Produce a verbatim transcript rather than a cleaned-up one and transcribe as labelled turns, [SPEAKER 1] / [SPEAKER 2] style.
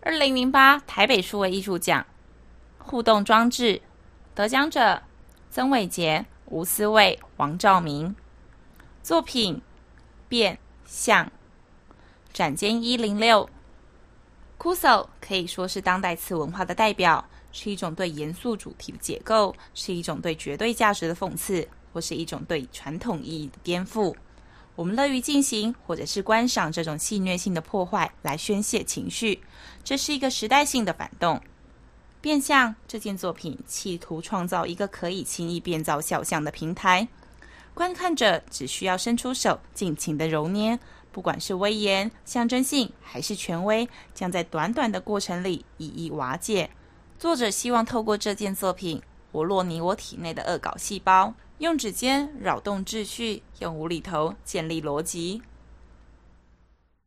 [SPEAKER 1] 二零零八台北数位艺术奖互动装置得奖者曾伟杰、吴思卫、王兆明。作品变相展间一零六。Kuso 可以说是当代次文化的代表，是一种对严肃主题的解构，是一种对绝对价值的讽刺，或是一种对传统意义的颠覆。我们乐于进行或者是观赏这种戏谑性的破坏来宣泄情绪，这是一个时代性的反动。变相这件作品企图创造一个可以轻易变造肖像的平台，观看者只需要伸出手尽情的揉捏，不管是威严、象征性还是权威，将在短短的过程里一一瓦解。作者希望透过这件作品活络你我体内的恶搞细胞，用指尖扰动秩序，用无厘头建立逻辑。